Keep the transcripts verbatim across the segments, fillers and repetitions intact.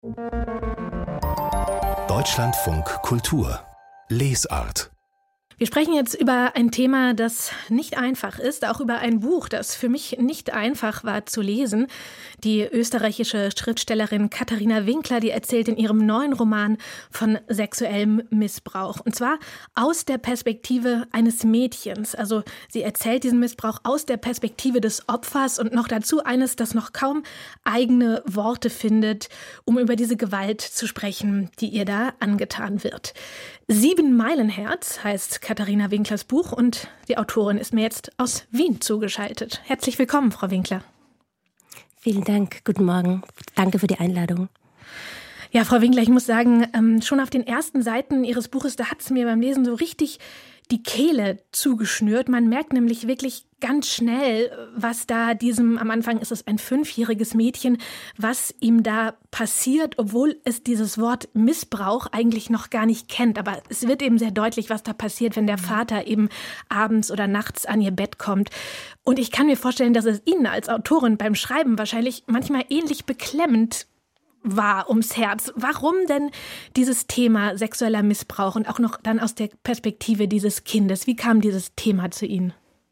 Deutschlandfunk Kultur Lesart. Wir sprechen jetzt über ein Thema, das nicht einfach ist, auch über ein Buch, das für mich nicht einfach war zu lesen. Die österreichische Schriftstellerin Katharina Winkler, die erzählt in ihrem neuen Roman von sexuellem Missbrauch. Und zwar aus der Perspektive eines Mädchens. Also sie erzählt diesen Missbrauch aus der Perspektive des Opfers und noch dazu eines, das noch kaum eigene Worte findet, um über diese Gewalt zu sprechen, die ihr da angetan wird. Sieben Meilenherz heißt Katharina Winklers Buch und die Autorin ist mir jetzt aus Wien zugeschaltet. Herzlich willkommen, Frau Winkler. Vielen Dank, guten Morgen. Danke für die Einladung. Ja, Frau Winkler, ich muss sagen, ähm, schon auf den ersten Seiten Ihres Buches, da hat es mir beim Lesen so richtig die Kehle zugeschnürt. Man merkt nämlich wirklich ganz schnell, was da diesem, am Anfang ist es ein fünfjähriges Mädchen, was ihm da passiert, obwohl es dieses Wort Missbrauch eigentlich noch gar nicht kennt. Aber es wird eben sehr deutlich, was da passiert, wenn der Vater eben abends oder nachts an ihr Bett kommt. Und ich kann mir vorstellen, dass es Ihnen als Autorin beim Schreiben wahrscheinlich manchmal ähnlich beklemmend war ums Herz. Warum denn dieses Thema sexueller Missbrauch und auch noch dann aus der Perspektive dieses Kindes? Wie kam dieses Thema zu Ihnen?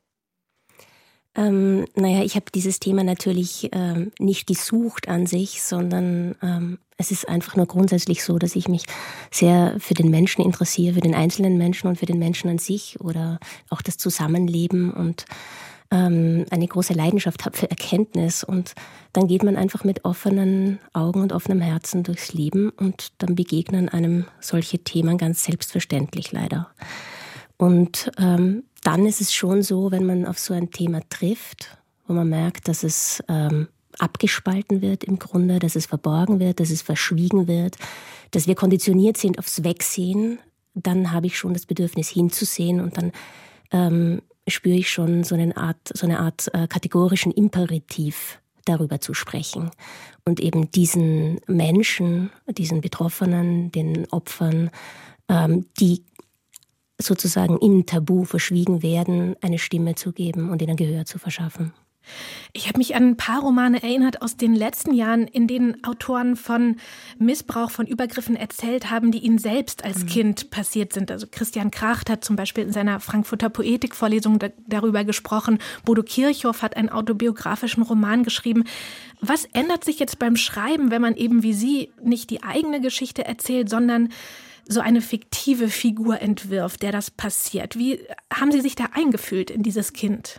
Ähm, naja, ich habe dieses Thema natürlich ähm, nicht gesucht an sich, sondern ähm, es ist einfach nur grundsätzlich so, dass ich mich sehr für den Menschen interessiere, für den einzelnen Menschen und für den Menschen an sich oder auch das Zusammenleben und eine große Leidenschaft habe für Erkenntnis und dann geht man einfach mit offenen Augen und offenem Herzen durchs Leben und dann begegnen einem solche Themen ganz selbstverständlich leider. Und ähm, dann ist es schon so, wenn man auf so ein Thema trifft, wo man merkt, dass es ähm, abgespalten wird im Grunde, dass es verborgen wird, dass es verschwiegen wird, dass wir konditioniert sind aufs Wegsehen, dann habe ich schon das Bedürfnis hinzusehen und dann ähm, spüre ich schon so eine Art, so eine Art äh, kategorischen Imperativ darüber zu sprechen und eben diesen Menschen, diesen Betroffenen, den Opfern, ähm, die sozusagen im Tabu verschwiegen werden, eine Stimme zu geben und ihnen Gehör zu verschaffen. Ich habe mich an ein paar Romane erinnert aus den letzten Jahren, in denen Autoren von Missbrauch, von Übergriffen erzählt haben, die ihnen selbst als mhm. Kind passiert sind. Also Christian Kracht hat zum Beispiel in seiner Frankfurter Poetikvorlesung da, darüber gesprochen. Bodo Kirchhoff hat einen autobiografischen Roman geschrieben. Was ändert sich jetzt beim Schreiben, wenn man eben wie Sie nicht die eigene Geschichte erzählt, sondern so eine fiktive Figur entwirft, der das passiert? Wie haben Sie sich da eingefühlt in dieses Kind?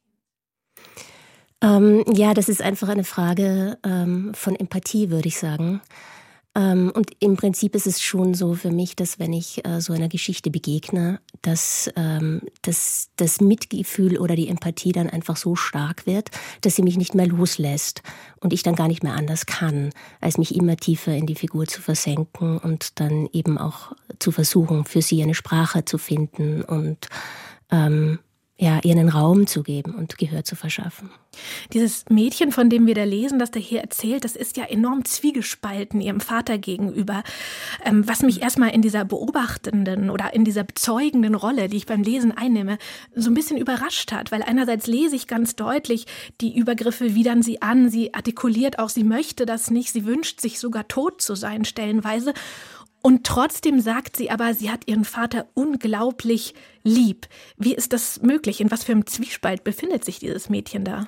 Ähm, ja, das ist einfach eine Frage ähm, von Empathie, würde ich sagen. Ähm, und im Prinzip ist es schon so für mich, dass wenn ich äh, so einer Geschichte begegne, dass, ähm, dass das Mitgefühl oder die Empathie dann einfach so stark wird, dass sie mich nicht mehr loslässt und ich dann gar nicht mehr anders kann, als mich immer tiefer in die Figur zu versenken und dann eben auch zu versuchen, für sie eine Sprache zu finden und ähm, ja, ihr einen Raum zu geben und Gehör zu verschaffen. Dieses Mädchen, von dem wir da lesen, das der hier erzählt, das ist ja enorm zwiegespalten ihrem Vater gegenüber. Ähm, was mich erstmal in dieser beobachtenden oder in dieser bezeugenden Rolle, die ich beim Lesen einnehme, so ein bisschen überrascht hat. Weil einerseits lese ich ganz deutlich, die Übergriffe widern sie an, sie artikuliert auch, sie möchte das nicht, sie wünscht sich sogar tot zu sein stellenweise. Und trotzdem sagt sie aber, sie hat ihren Vater unglaublich lieb. Wie ist das möglich? In was für einem Zwiespalt befindet sich dieses Mädchen da?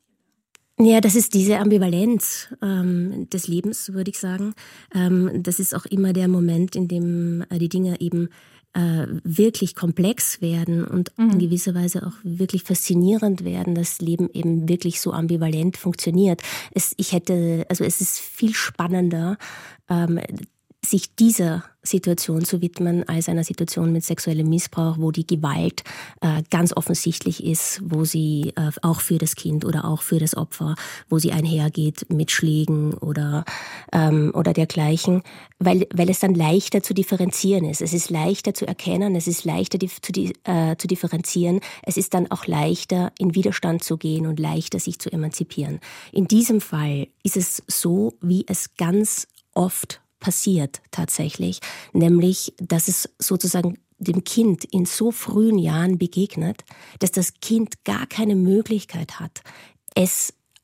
Ja, das ist diese Ambivalenz ähm, des Lebens, würde ich sagen. Ähm, das ist auch immer der Moment, in dem äh, die Dinge eben äh, wirklich komplex werden und mhm. in gewisser Weise auch wirklich faszinierend werden, das Leben eben wirklich so ambivalent funktioniert. Es, ich hätte, also es ist viel spannender, ähm, sich dieser Situation zu widmen als einer Situation mit sexuellem Missbrauch, wo die Gewalt äh, ganz offensichtlich ist, wo sie äh, auch für das Kind oder auch für das Opfer, wo sie einhergeht mit Schlägen oder ähm, oder dergleichen, weil weil es dann leichter zu differenzieren ist. Es ist leichter zu erkennen, es ist leichter die, zu, die, äh, zu differenzieren. Es ist dann auch leichter in Widerstand zu gehen und leichter sich zu emanzipieren. In diesem Fall ist es so, wie es ganz oft passiert tatsächlich, nämlich, dass es sozusagen dem Kind in so frühen Jahren begegnet, dass das Kind gar keine Möglichkeit hat, es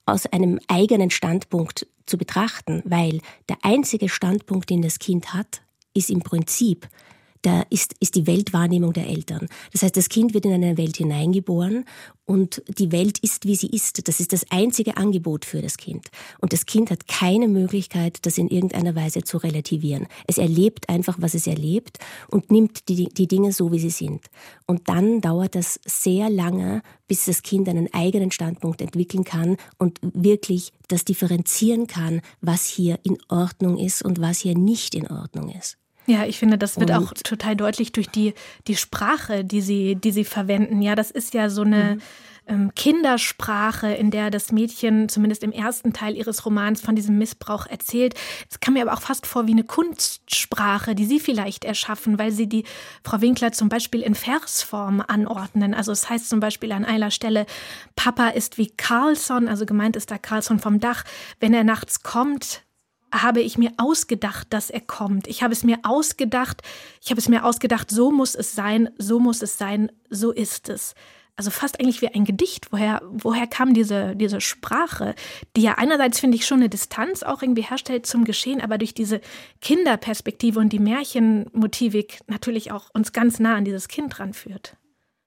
aus einem eigenen Standpunkt zu betrachten, weil der einzige Standpunkt, den das Kind hat, ist im Prinzip, da ist, ist die Weltwahrnehmung der Eltern. Das heißt, das Kind wird in eine Welt hineingeboren und die Welt ist, wie sie ist. Das ist das einzige Angebot für das Kind. Und das Kind hat keine Möglichkeit, das in irgendeiner Weise zu relativieren. Es erlebt einfach, was es erlebt und nimmt die, die Dinge so, wie sie sind. Und dann dauert das sehr lange, bis das Kind einen eigenen Standpunkt entwickeln kann und wirklich das differenzieren kann, was hier in Ordnung ist und was hier nicht in Ordnung ist. Ja, ich finde, das wird Und auch total deutlich durch die, die Sprache, die sie, die sie verwenden. Ja, das ist ja so eine mhm. ähm, Kindersprache, in der das Mädchen zumindest im ersten Teil ihres Romans von diesem Missbrauch erzählt. Es kam mir aber auch fast vor wie eine Kunstsprache, die sie vielleicht erschaffen, weil sie die Frau Winkler zum Beispiel in Versform anordnen. Also es heißt zum Beispiel an einer Stelle, Papa ist wie Carlsson, also gemeint ist da Carlsson vom Dach, wenn er nachts kommt, habe ich mir ausgedacht, dass er kommt. Ich habe es mir ausgedacht, ich habe es mir ausgedacht, so muss es sein, so muss es sein, so ist es. Also fast eigentlich wie ein Gedicht. Woher, woher kam diese, diese Sprache, die ja einerseits, finde ich, schon eine Distanz auch irgendwie herstellt zum Geschehen, aber durch diese Kinderperspektive und die Märchenmotivik natürlich auch uns ganz nah an dieses Kind ranführt.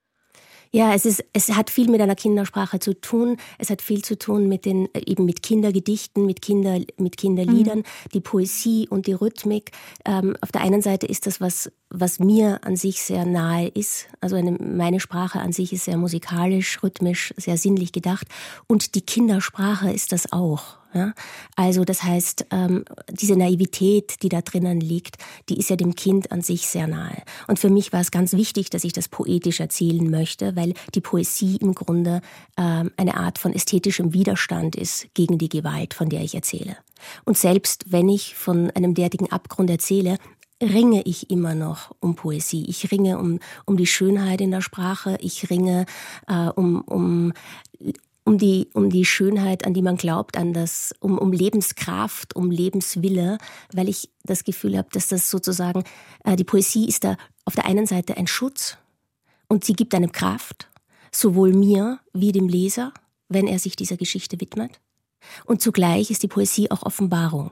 Ja, es ist, es hat viel mit einer Kindersprache zu tun. Es hat viel zu tun mit den, eben mit Kindergedichten, mit Kinder, mit Kinderliedern, mhm. die Poesie und die Rhythmik. Ähm, auf der einen Seite ist das was, was mir an sich sehr nahe ist. Also eine, meine Sprache an sich ist sehr musikalisch, rhythmisch, sehr sinnlich gedacht. Und die Kindersprache ist das auch. Ja? Also das heißt, ähm, diese Naivität, die da drinnen liegt, die ist ja dem Kind an sich sehr nahe. Und für mich war es ganz wichtig, dass ich das poetisch erzählen möchte, weil die Poesie im Grunde ähm, eine Art von ästhetischem Widerstand ist gegen die Gewalt, von der ich erzähle. Und selbst wenn ich von einem derartigen Abgrund erzähle, ringe ich immer noch um Poesie. Ich ringe um, um die Schönheit in der Sprache. Ich ringe äh, um, um Um die, um die Schönheit, an die man glaubt, an das, um, um Lebenskraft, um Lebenswille, weil ich das Gefühl habe, dass das sozusagen, äh, die Poesie ist da auf der einen Seite ein Schutz und sie gibt einem Kraft, sowohl mir wie dem Leser, wenn er sich dieser Geschichte widmet. Und zugleich ist die Poesie auch Offenbarung,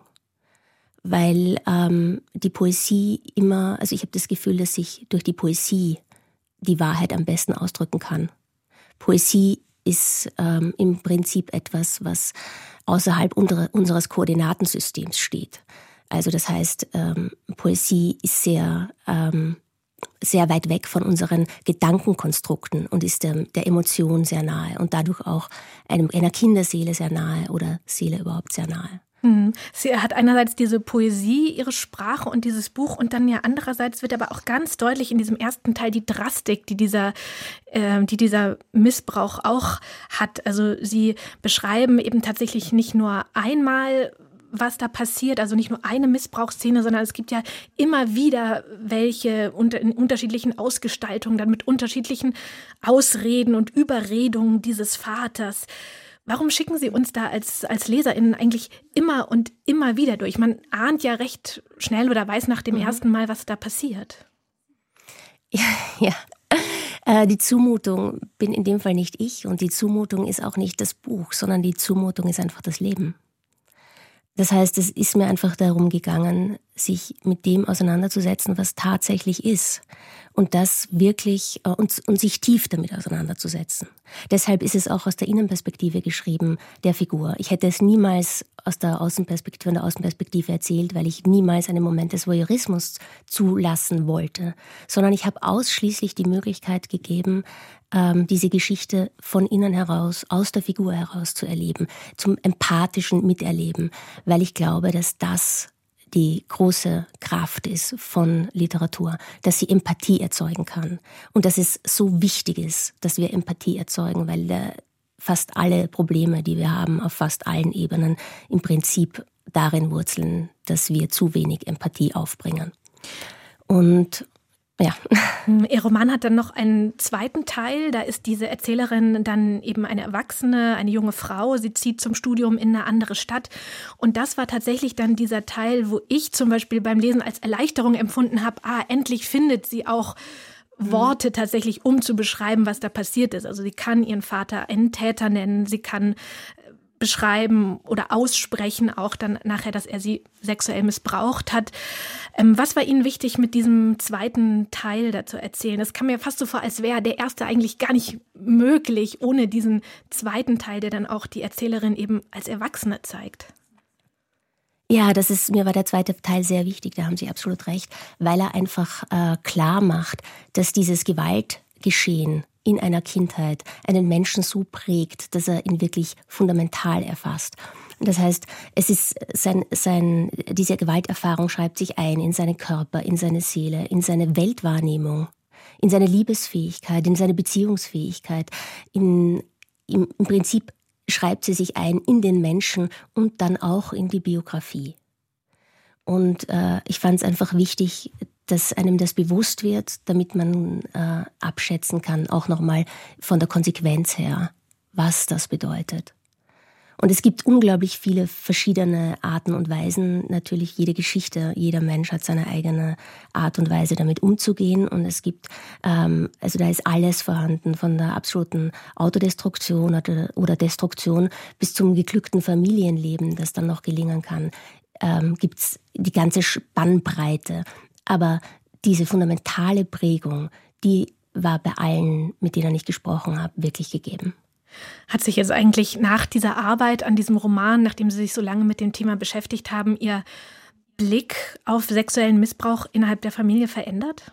weil ähm, die Poesie immer, also ich habe das Gefühl, dass ich durch die Poesie die Wahrheit am besten ausdrücken kann. Poesie ist ähm, im Prinzip etwas, was außerhalb unserer, unseres Koordinatensystems steht. Also das heißt, ähm, Poesie ist sehr, ähm, sehr weit weg von unseren Gedankenkonstrukten und ist der, der Emotion sehr nahe und dadurch auch einem, einer Kinderseele sehr nahe oder Seele überhaupt sehr nahe. Sie hat einerseits diese Poesie, ihre Sprache und dieses Buch und dann ja andererseits wird aber auch ganz deutlich in diesem ersten Teil die Drastik, die dieser, äh, die dieser Missbrauch auch hat. Also Sie beschreiben eben tatsächlich nicht nur einmal, was da passiert, also nicht nur eine Missbrauchsszene, sondern es gibt ja immer wieder welche unter, in unterschiedlichen Ausgestaltungen, dann mit unterschiedlichen Ausreden und Überredungen dieses Vaters. Warum schicken Sie uns da als, als LeserInnen eigentlich immer und immer wieder durch? Man ahnt ja recht schnell oder weiß nach dem mhm. ersten Mal, was da passiert. Ja, ja. Äh, die Zumutung bin in dem Fall nicht ich und die Zumutung ist auch nicht das Buch, sondern die Zumutung ist einfach das Leben. Das heißt, es ist mir einfach darum gegangen, sich mit dem auseinanderzusetzen, was tatsächlich ist. Und das wirklich, äh, und, und sich tief damit auseinanderzusetzen. Deshalb ist es auch aus der Innenperspektive geschrieben, der Figur. Ich hätte es niemals aus der Außenperspektive, von der Außenperspektive erzählt, weil ich niemals einen Moment des Voyeurismus zulassen wollte. Sondern ich habe ausschließlich die Möglichkeit gegeben, ähm, diese Geschichte von innen heraus, aus der Figur heraus zu erleben, zum empathischen Miterleben. Weil ich glaube, dass das die große Kraft ist von Literatur, dass sie Empathie erzeugen kann. Und dass es so wichtig ist, dass wir Empathie erzeugen, weil äh, fast alle Probleme, die wir haben, auf fast allen Ebenen, im Prinzip darin wurzeln, dass wir zu wenig Empathie aufbringen. Und ja. Ihr Roman hat dann noch einen zweiten Teil. Da ist diese Erzählerin dann eben eine Erwachsene, eine junge Frau. Sie zieht zum Studium in eine andere Stadt. Und das war tatsächlich dann dieser Teil, wo ich zum Beispiel beim Lesen als Erleichterung empfunden habe, ah, endlich findet sie auch Worte tatsächlich, um zu beschreiben, was da passiert ist. Also sie kann ihren Vater einen Täter nennen, sie kann beschreiben oder aussprechen, auch dann nachher, dass er sie sexuell missbraucht hat. Ähm, was war Ihnen wichtig, mit diesem zweiten Teil da zu erzählen? Das kam mir fast so vor, als wäre der erste eigentlich gar nicht möglich, ohne diesen zweiten Teil, der dann auch die Erzählerin eben als Erwachsene zeigt. Ja, das ist, mir war der zweite Teil sehr wichtig, da haben Sie absolut recht, weil er einfach äh, klar macht, dass dieses Gewaltgeschehen in einer Kindheit einen Menschen so prägt, dass er ihn wirklich fundamental erfasst. Das heißt, es ist sein, sein, diese Gewalterfahrung schreibt sich ein in seinen Körper, in seine Seele, in seine Weltwahrnehmung, in seine Liebesfähigkeit, in seine Beziehungsfähigkeit. In, im, im Prinzip schreibt sie sich ein in den Menschen und dann auch in die Biografie. Und äh, ich fand es einfach wichtig, dass einem das bewusst wird, damit man äh, abschätzen kann, auch nochmal von der Konsequenz her, was das bedeutet. Und es gibt unglaublich viele verschiedene Arten und Weisen. Natürlich jede Geschichte, jeder Mensch hat seine eigene Art und Weise, damit umzugehen. Und es gibt, ähm, also da ist alles vorhanden, von der absoluten Autodestruktion oder, oder Destruktion bis zum geglückten Familienleben, das dann noch gelingen kann, ähm, gibt's die ganze Spannbreite. Aber diese fundamentale Prägung, die war bei allen, mit denen ich gesprochen habe, wirklich gegeben. Hat sich jetzt eigentlich nach dieser Arbeit an diesem Roman, nachdem Sie sich so lange mit dem Thema beschäftigt haben, Ihr Blick auf sexuellen Missbrauch innerhalb der Familie verändert?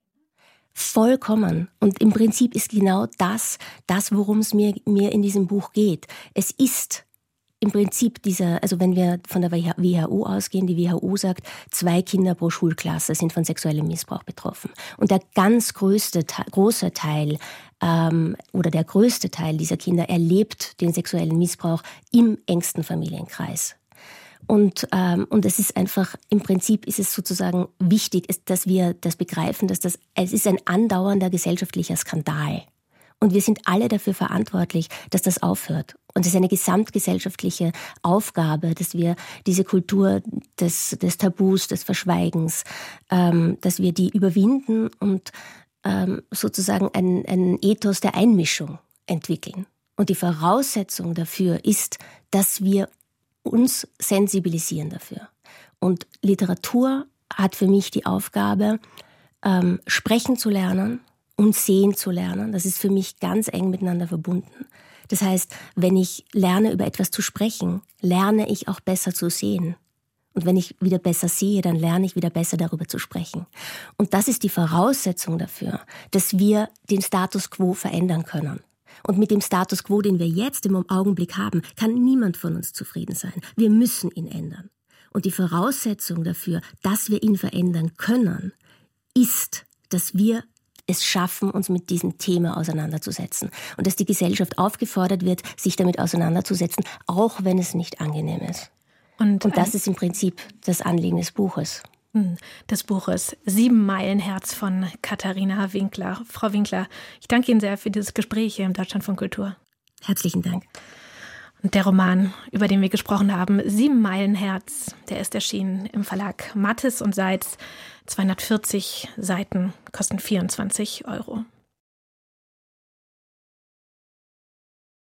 Vollkommen. Und im Prinzip ist genau das, das, worum es mir, mir in diesem Buch geht. Es ist im Prinzip dieser, also wenn wir von der W H O ausgehen, die W H O sagt, zwei Kinder pro Schulklasse sind von sexuellem Missbrauch betroffen. Und der ganz größte, große Teil ähm, oder der größte Teil dieser Kinder erlebt den sexuellen Missbrauch im engsten Familienkreis. Und, ähm, und es ist einfach, im Prinzip ist es sozusagen wichtig, ist, dass wir das begreifen, dass das, es ist ein andauernder gesellschaftlicher Skandal. Und wir sind alle dafür verantwortlich, dass das aufhört. Und es ist eine gesamtgesellschaftliche Aufgabe, dass wir diese Kultur des, des Tabus, des Verschweigens, ähm, dass wir die überwinden und ähm, sozusagen ein, ein Ethos der Einmischung entwickeln. Und die Voraussetzung dafür ist, dass wir uns sensibilisieren dafür. Und Literatur hat für mich die Aufgabe, ähm, sprechen zu lernen und sehen zu lernen. Das ist für mich ganz eng miteinander verbunden. Das heißt, wenn ich lerne, über etwas zu sprechen, lerne ich auch besser zu sehen. Und wenn ich wieder besser sehe, dann lerne ich wieder besser darüber zu sprechen. Und das ist die Voraussetzung dafür, dass wir den Status quo verändern können. Und mit dem Status quo, den wir jetzt im Augenblick haben, kann niemand von uns zufrieden sein. Wir müssen ihn ändern. Und die Voraussetzung dafür, dass wir ihn verändern können, ist, dass wir es schaffen, uns mit diesem Thema auseinanderzusetzen. Und dass die Gesellschaft aufgefordert wird, sich damit auseinanderzusetzen, auch wenn es nicht angenehm ist. Und, Und das ist im Prinzip das Anliegen des Buches. Des Buches Sieben Meilen Herz von Katharina Winkler. Frau Winkler, ich danke Ihnen sehr für dieses Gespräch hier im Deutschlandfunk Kultur. Herzlichen Dank. Und der Roman, über den wir gesprochen haben, Sieben Meilen Herz, der ist erschienen im Verlag Mattes und Seitz. zweihundertvierzig Seiten, kosten vierundzwanzig Euro.